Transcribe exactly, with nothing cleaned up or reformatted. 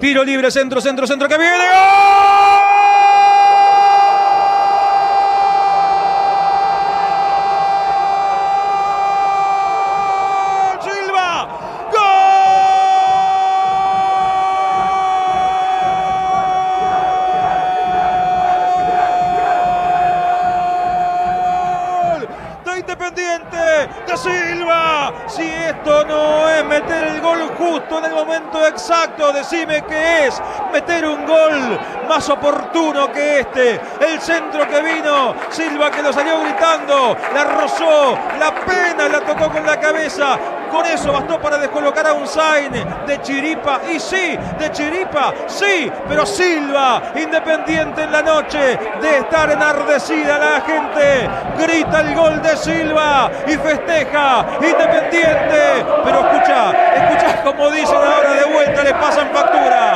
Tiro libre, centro, centro, centro, que viene. ¡Gol! Independiente de Silva. Si esto no es meter el gol justo en el momento exacto, decime qué es meter un gol más oportuno que este. El centro que vino, Silva que lo salió gritando, la rozó, la pena la tocó con la cabeza. Con eso bastó para descolocar a Unzain de chiripa. Y sí, de chiripa, sí, pero Silva, Independiente en la noche de estar enardecida la gente, grita el gol de Silva y festeja Independiente. Pero escucha, escucha como dicen ahora de vuelta, le pasan factura.